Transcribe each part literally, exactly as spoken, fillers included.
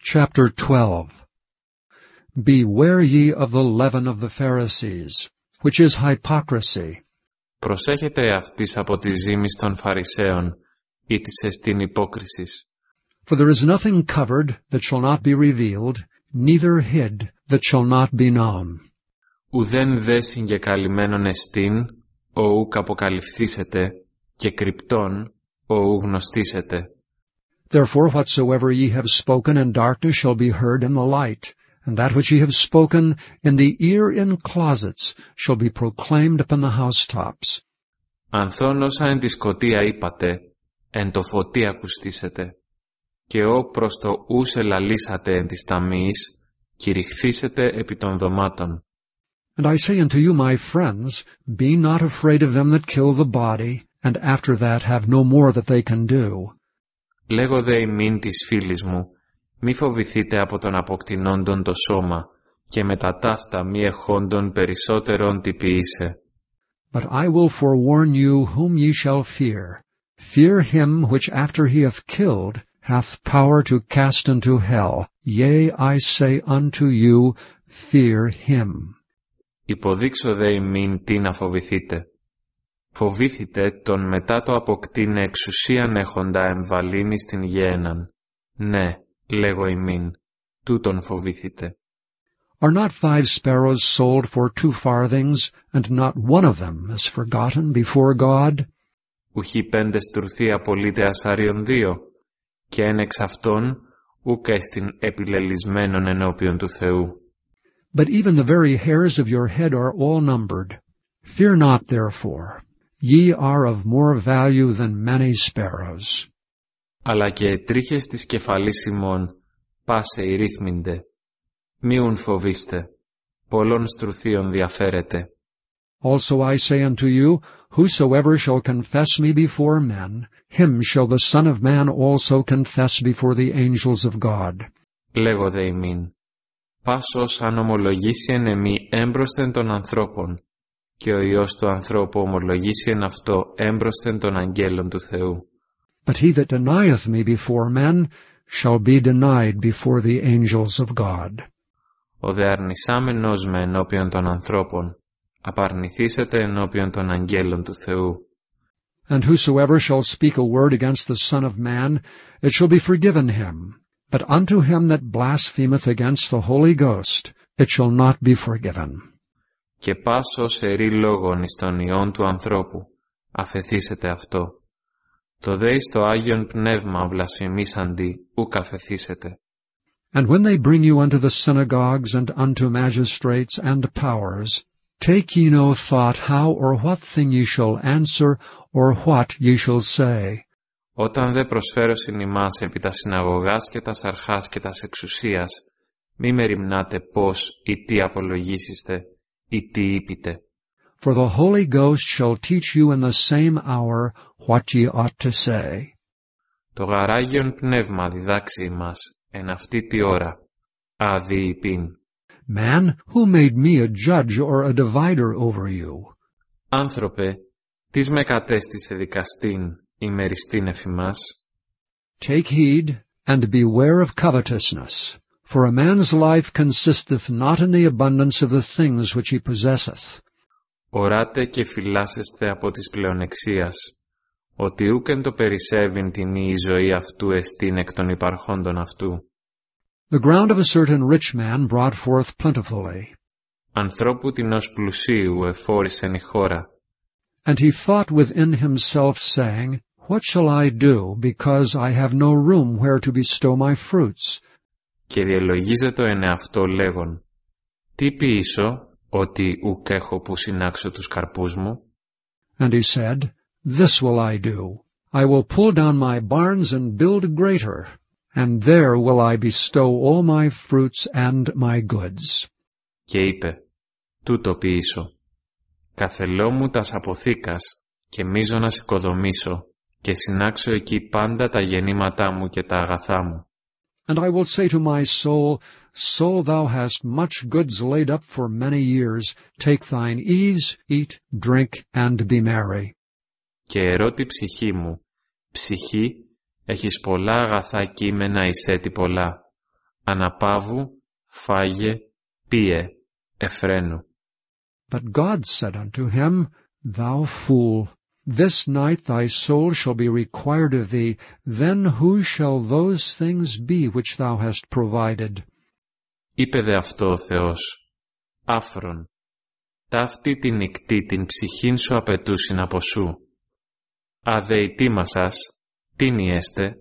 Chapter twelve. Beware ye of the leaven of the Pharisees, which is hypocrisy. Προσέχετε αυτής από τη ζύμης των Φαρισαίων, ή της εστίν υπόκρισης. For there is nothing covered that shall not be revealed, neither hid that shall not be known. Ουδέν δε συγκεκαλυμμένον εστίν, ο ουκ αποκαλυφθήσετε, και κρυπτόν, ο ου γνωστήσετε. Therefore whatsoever ye have spoken in darkness shall be heard in the light, and that which ye have spoken in the ear in closets shall be proclaimed upon the housetops. Ανθών όσα εν τη σκοτία είπατε, εν το φωτί ακουστήσετε, και ώ προς το ους ελαλήσατε εν της ταμείας, κηρυχθήσετε επί των δωμάτων. And I say unto you, my friends, be not afraid of them that kill the body, and after that have no more that they can do. Λέγω δε ημίν της φίλης μου, μη φοβηθείτε από τον αποκτηνόντον το σώμα, και μετά ταύτα μη εχόντων περισσότερον τι ποιήσε. But I will forewarn you whom ye shall fear. Fear him which after he hath killed hath power to cast into hell. Yea, I say unto you, fear him. Υποδείξω δε ημίν τι να φοβηθείτε. Φοβήθητε τον μετά το αποκτήνε εξουσίαν έχοντα εμβαλύνει στην γέεναν. Ναι, λέγω ημίν, τούτον φοβήθητε. Are not five sparrows sold for two farthings, and not one of them is forgotten before God? Ουχή πέντε στουρθοί απολύτε ασάριον δύο, και εν εξ αυτών ουκ έστιν επιλελισμένον ενώπιον του Θεού. But even the very hairs of your head are all numbered. Fear not therefore, ye are of more value than many sparrows. Αλλά και οι τρίχες της κεφαλής ημών, πάσε ηρύθμινται. Μίουν φοβήστε, πολλών στρουθίων διαφέρετε. Also I say unto you, whosoever shall confess me before men, him shall the Son of Man also confess before the angels of God. Λέγω δε ημίν, πάσος αν ομολογήσει εν εμή έμπροσθεν των ανθρώπων, και ο Υιός του ανθρώπου ομολογήσει εν αυτό έμπροσθεν των αγγέλων του Θεού. But he that denieth me before men shall be denied before the angels of God. Ο δε αρνησάμενος με ενώπιον των ανθρώπων, απαρνηθήσετε ενώπιον των αγγέλων του Θεού. And whosoever shall speak a word against the Son of Man, it shall be forgiven him. But unto him that blasphemeth against the Holy Ghost, it shall not be forgiven. Και πάσος ερεί λόγον εις τον Υιόν του ανθρώπου, αφεθήσετε αυτό. Το δε εις το Άγιον Πνεύμα βλασφημίσαντι, ουκ αφεθήσετε. And when they bring you unto the synagogues and unto magistrates and powers, take ye no thought how or what thing ye shall answer, or what ye shall say. Όταν δε προσφέρωσιν ημάς επί τα συναγωγάς και τας αρχάς και τας εξουσίας, μη μεριμνάτε πώς ή τι απολογήσιστε ή τι είπετε. For the Holy Ghost shall teach you in the same hour what ye ought to say. Το γαράγιον πνεύμα διδάξει ημάς εν αυτή τη ώρα, αδί υπήν. Man, who made me a judge or a divider over you? Άνθρωπε, τις με κατέστησε δικαστήν, ημεριστήν εφημάς. Take heed, and beware of covetousness, for a man's life consisteth not in the abundance of the things which he possesseth. Οράτε και φυλάσσεστε από της πλεονεξίας, ότι ούκεν το περισσεύειν την η ζωή αυτού εστίν εκ των υπαρχόντων αυτού. The ground of a certain rich man brought forth plentifully. Ανθρώπου τινός πλουσίου εφόρησεν η χώρα. And he thought within himself, saying, What shall I do, because I have no room where to bestow my fruits? Και διελογίζεται εν εαυτό λέγον, τι ποιήσω, ότι ουκ έχω που συνάξω τους καρπούς μου? And he said, This will I do. I will pull down my barns and build greater, and there will I bestow all my fruits and my goods. Και είπε, τούτο ποιήσω. Καθελώ μου τας αποθήκας και μείζωνας οικοδομήσω και συνάξω εκεί πάντα τα γεννήματά μου και τα αγαθά μου. And I will say to my soul, Soul, thou hast much goods laid up for many years. Take thine ease, eat, drink, and be merry. Και ερώτη ψυχή μου, ψυχή, έχεις πολλά αγαθά κείμενα εισέτη πολλά. αναπαύου, φάγε, πίε, εφραίνου. But God said unto him, Thou fool, this night thy soul shall be required of thee, then who shall those things be which thou hast provided? Είπε δε αυτό ο Θεός, άφρον, ταύτη τη νυκτή την ψυχήν σου απαιτούσιν από σου. Αδε ετοίμασας, τίνι έστε,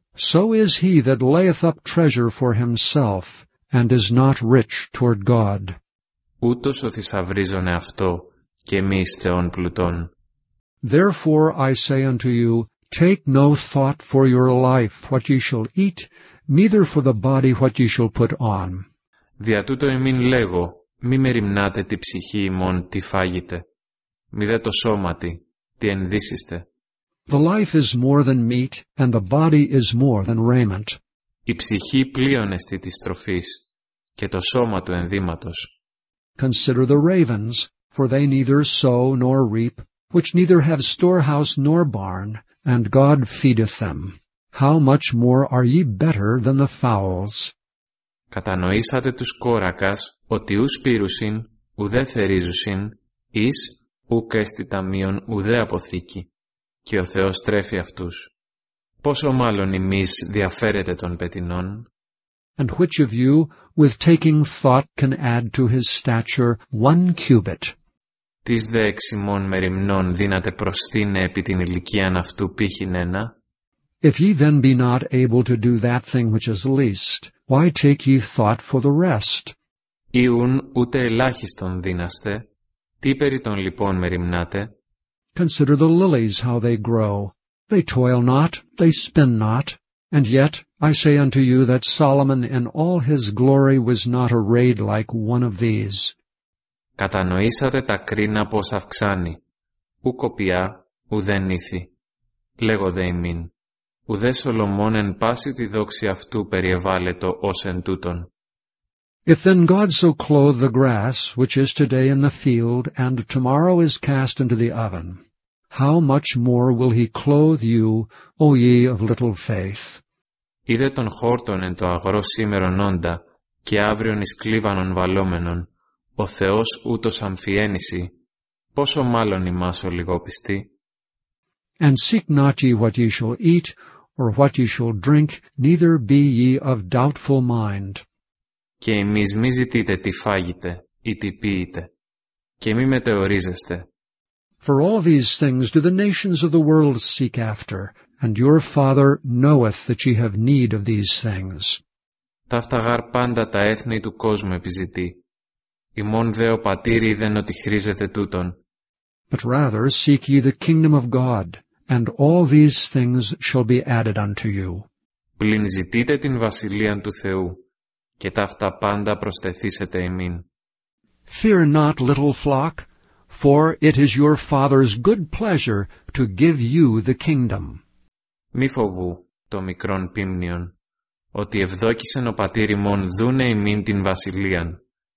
So is he that layeth up treasure for himself, and is not rich toward God. ούτως ο θησαυρίζον εαυτό, και μη εις Θεόν πλουτών. Therefore I say unto you, take no thought for your life, what ye shall eat, neither for the body what ye shall put on. Δια τούτο ημίν λέγω, μη μεριμνάτε τη ψυχή ημών τι φάγετε, μη δε το σώματι, τι ενδύσιστε. The life is more than meat, and the body is more than raiment. Η ψυχή πλείον εστί της τροφής, και το σώμα του ενδύματος. Consider the ravens, for they neither sow nor reap, which neither have storehouse nor barn, and God feedeth them. How much more are ye better than the fowls? Κατανοήσατε τους κόρακας, ότι ους πήρουσιν, ουδέ θερίζουσιν, εις ουκ έστι ταμείον ουδέ αποθήκη, και ο Θεός τρέφει αυτούς. Πόσο μάλλον ημείς διαφέρετε των πετεινών? And which of you, with taking thought, can add to his stature one cubit? Τις δε εξημών μεριμνών δύναται προσθήνε επί την ηλικίαν αυτού πήχην ένα? If ye then be not able to do that thing which is least, why take ye thought for the rest? Ιούν ούτε ελάχιστον δύναστε, τι περί των λοιπόν μεριμνάτε? Consider the lilies how they grow. They toil not, they spin not. And yet I say unto you that Solomon in all his glory was not arrayed like one of these. Κατανοήσατε τα κρίνα πως αυξάνει, ου κοπιά, ουδέ νύθη. Λέγω δε ημίν, ουδέ Σολομών εν πάση τη δόξη αυτού περιεβάλλετο ως εν τούτον. If then God so clothe the grass, which is today in the field, and tomorrow is cast into the oven, how much more will he clothe you, O ye of little faith? Είδε τον χόρτον εν το αγρό σήμερον όντα, και αύριον εις κλίβανον βαλόμενον, ο Θεός ούτως αμφιένηση, πόσο μάλλον ημάς ο λιγόπιστοι? And seek not ye what ye shall eat, or what ye shall drink, neither be ye of doubtful mind. Και εμείς μη ζητείτε τι φάγετε ή τι πίετε, και μη μετεωρίζεστε. For all these things do the nations of the world seek after, and your Father knoweth that ye have need of these things. Ταύτα γάρ πάντα τα έθνη του κόσμου επιζητεί. Ημών δε ο πατήρ είδεν ότι χρήζεται τούτον. But rather seek ye the kingdom of God, and all these things shall be added unto you. Πλην ζητείτε την βασιλείαν του Θεού, και ταύτα πάντα προσθεθήσετε ημίν. Fear not, little flock, for it is your Father's good pleasure to give you the kingdom. Μη φοβού, το μικρόν πίμνιον, ότι ευδόκησεν ο πατήρ ημών δούνε ημίν την βασιλείαν.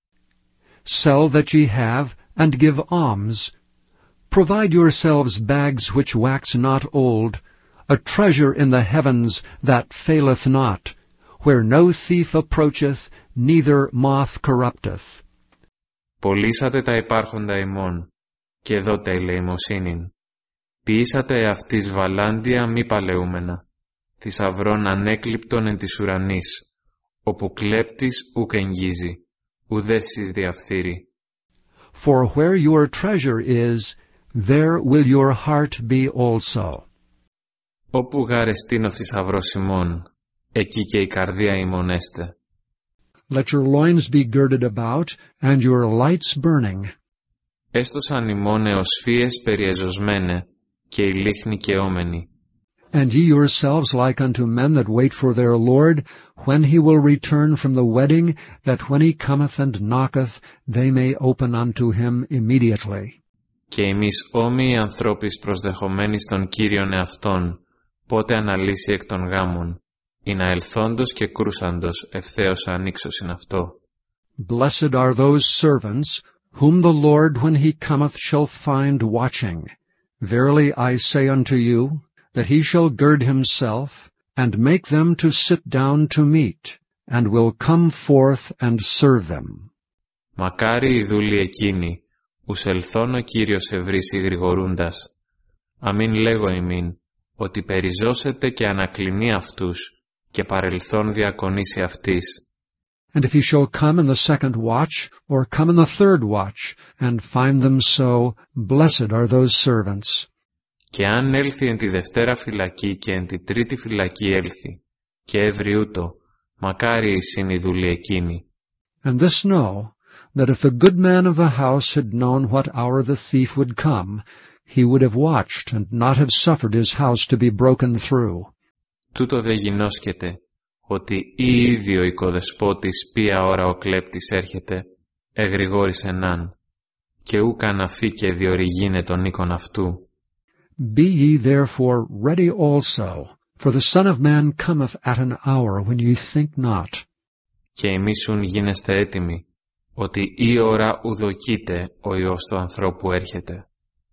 Sell that ye have, and give alms. Provide yourselves bags which wax not old, a treasure in the heavens that faileth not, where no thief approacheth, neither moth corrupteth. Πωλήσατε τα υπάρχοντα ημών, και δώτε ελεημοσύνην. Ποιήσατε εαυτής βαλάντια μη παλαιούμενα, θησαυρών ανέκλειπτον εν της ουρανής, όπου κλέπτης ουκ εγγίζει, ουδέσεις διαφθείρει. For where your treasure is, there will your heart be also. Όπου γαρεστήν ο θησαυρός ημών, εκεί και η καρδία ημών έστε. Let your loins be girded about, and your lights burning. Έστωσαν ημών εωσφίες περιεζωσμένε, και η λίχνη καιόμενη. And ye yourselves like unto men that wait for their Lord, when he will return from the wedding, that when he cometh and knocketh, they may open unto him immediately. Και εμείς όμοιοι ανθρώπης προσδεχομένοι στον Κύριον εαυτόν, πότε αναλύσει εκ των γάμων, ή να ελθόντος και κρούσαντος ευθέως ανοίξωσιν αυτό. Blessed are those servants, whom the Lord when he cometh shall find watching. Verily I say unto you, that he shall gird himself, and make them to sit down to meat, and will come forth and serve them. Μακάρι οι δούλοι εκείνοι, ους ελθόν ο Κύριος ευρύσει γρηγορούντας. Αμήν λέγω ημίν, ότι περιζώσετε και ανακλινεί αυτούς, και παρελθόν διακονήσει αυτής. And if he shall come in the second watch, or come in the third watch, and find them so, blessed are those servants. Και αν έλθει εν τη δευτέρα φυλακή και εν τη τρίτη φυλακή έλθει, και έβρι ούτω, μακάρι εισήν οι δούλοι εκείνοι. And this know, that if the good man of the house had known what hour the thief would come, he would have watched and not have suffered his house to be broken through. Τούτο δε γινώσκεται, ότι ή ίδιο οικοδεσπότης ποια ώρα ο κλέπτης έρχεται, εγρηγόρησεν αν, και ούκ αναφεί και διορυγίνε τον οίκον αυτού. Be ye therefore ready also, for the Son of Man cometh at an hour when ye think not. Και εμείσουν γίνεστε έτοιμοι, ότι η ώρα ουδοκείται ο Υιός του ανθρώπου έρχεται.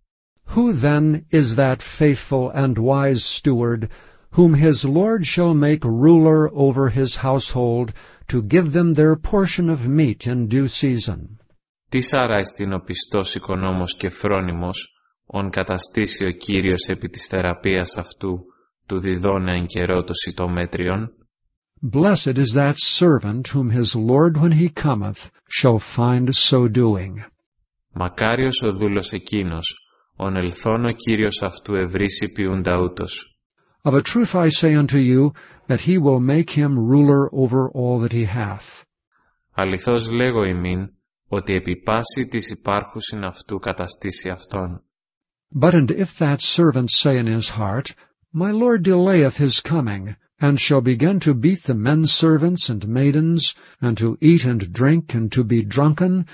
Who then is that faithful and wise steward, whom his Lord shall make ruler over his household, to give them their portion of meat in due season? Τι άρα εστιν ο πιστός οικονόμος και φρόνιμος, ον καταστήσει ο Κύριος επί της θεραπείας αυτού, του διδώνε εν καιρό το σιτομέτριον. Blessed is that servant whom his Lord when he cometh shall find so doing. Μακάριος ο δούλος εκείνος, ον ελθόν ο Κύριος αυτού ευρύσει ποιούντα ούτως. Of a truth I say unto you, that he will make him ruler over all that he hath. Αληθώς λέγω ημίν, ότι επί πάση της υπάρχουσιν αυτού καταστήσει αυτόν. But and if that servant say in his heart, My Lord delayeth his coming, and shall begin to beat the men servants and maidens, and to eat and drink, and to be drunken.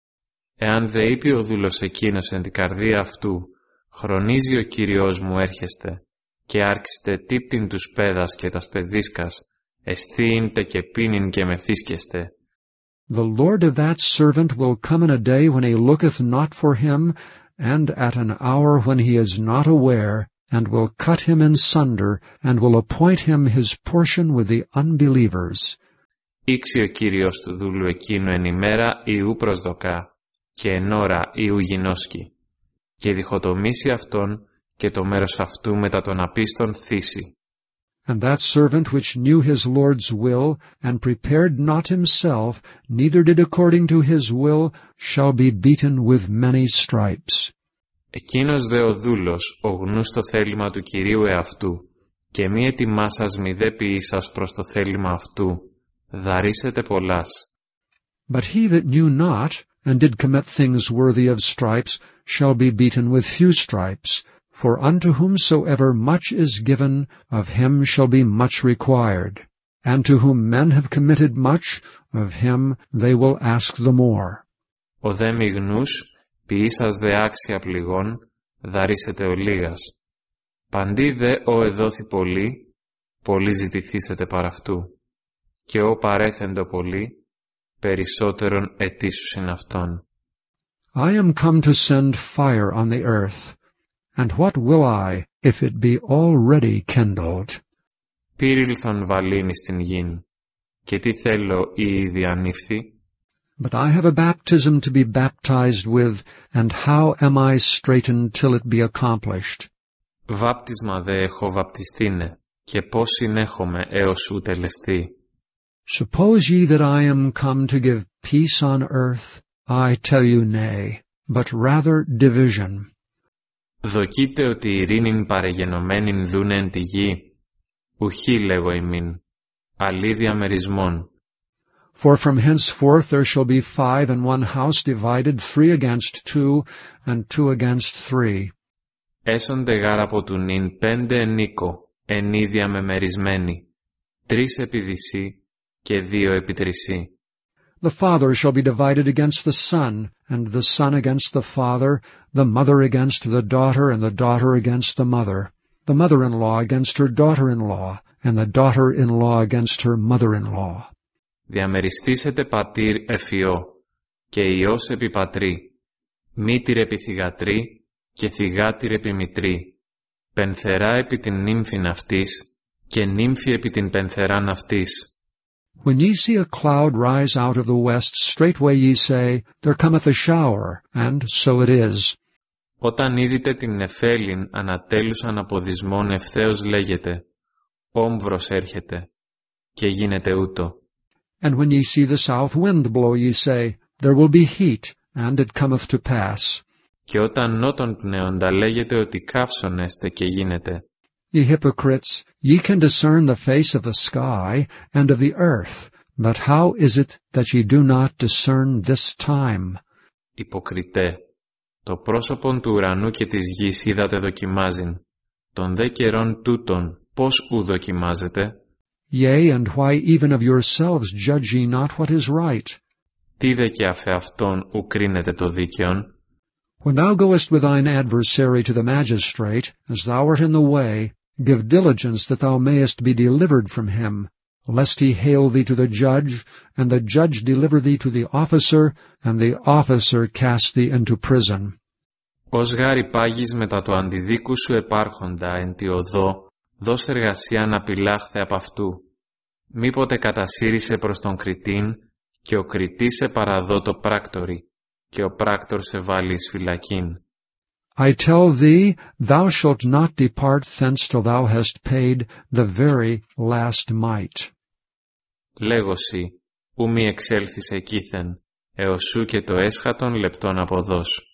Εάν δε είπε ο δούλος εκείνος εν την καρδία αυτού, χρονίζει ο Κύριος μου έρχεστε, και άρξετε τύπτην τους πέδας και τας παιδίσκας, εστίειντε και πίνειν και μεθύσκεστε. The Lord of that servant will come in a day when he looketh not for him, and at an hour when he is not aware, and will cut him in sunder, and will appoint him his portion with the unbelievers. Ήξει ο Κύριος του δούλου εκείνου εν ημέρα ιού προσδοκά, και εν ώρα ιού γινώσκει, και διχοτομήσει αυτόν, και το μέρος αυτού μετά τον απίστων θύσει. And that servant which knew his Lord's will, and prepared not himself, neither did according to his will, shall be beaten with many stripes. Εκείνος δε ο δούλος, ο γνούς το θέλημα του Κυρίου εαυτού, και μη ετοιμάσας μη δε ποιήσας προς το θέλημα αυτού, δαρίσετε πολλάς. But he that knew not, and did commit things worthy of stripes, shall be beaten with few stripes. For unto whomsoever much is given, of him shall be much required. And to whom men have committed much, of him they will ask the more. Ο δε μη γνούς, ποιήσας δε άξια πληγών, δαρίσετε ο λίγας. Παντί δε ο εδόθη πολύ, πολύ ζητηθήσετε παρ' αυτού. Και ο παρέθεντο πολύ, περισσότερον ετήσουσιν αυτόν. I am come to send fire on the earth. And what will I, if it be already kindled? Πύριλθον βαλήνη στην γην, και τι θέλω ή ήδη ανήφθη. But I have a baptism to be baptized with, and how am I straitened till it be accomplished? Βάπτισμα δε έχω βαπτιστήνε, και πώς συνέχομαι έως ου τελεστεί. Suppose ye that I am come to give peace on earth? I tell you nay, but rather division. Δοκείτε ότι ειρήνην παρεγενωμένην δούνε εν τη γη, ουχή λέγω ημίν, αλλή διαμερισμόν. For from henceforth there shall be five in one house divided, three against two, and two against three. Έσονται γάρα από του νυν πέντε εν οίκο, εν ίδια μεμερισμένοι, τρεις επί δυσί και δύο επί τρισί. The father shall be divided against the son, and the son against the father, the mother against the daughter, and the daughter against the mother, the mother-in-law against her daughter-in-law, and the daughter-in-law against her mother-in-law. Διαμεριστήσετε πατήρ εφιό, και υιός επί πατρί, μήτηρ επί θυγατρί, και θυγάτηρ επί μητρί, πενθερά επί την νύμφην αυτής, και νύμφη επί την πενθεράν αυτής. When ye see a cloud rise out of the west, straightway ye say, There cometh a shower, and so it is. Όταν είδητε την νεφέλην ανατέλους αναποδισμών ευθέως λέγεται, Όμβρος έρχεται, και γίνεται ούτω. And when ye see the south wind blow, ye say, There will be heat, and it cometh to pass. Και όταν νότον πνέοντα λέγεται ότι καύσονεστε και γίνεται. Ye hypocrites, ye can discern the face of the sky and of the earth, but how is it that ye do not discern this time? Υποκριτέ, το πρόσωπον του ουρανού και της γης είδατε δοκιμάζειν, των δε καιρών τούτων πώς ου δοκιμάζετε? Yea, and why even of yourselves judge ye not what is right? Τι δε και αφ' αυτόν ου κρίνετε το δίκαιον? When thou goest with thine adversary to the magistrate, as thou art in the way, give diligence that thou mayest be delivered from him, lest he hale thee to the judge, and the judge deliver thee to the officer, and the officer cast thee into prison. Ως γάρι πάγεις μετά το αντιδίκου σου επάρχοντα εν τη οδό, δώσ' εργασία να πυλάχθε απ' αυτού. Μήποτε κατασύρισε προς τον κριτήν, και ο κριτής σε παραδώ το πράκτορι, και ο πράκτορ σε βάλει εις φυλακήν. I tell thee, thou shalt not depart thence till thou hast paid the very last mite. Λέγωσι, ου μη εξέλθεις εκείθεν, έως σου και το έσχατον λεπτόν αποδός.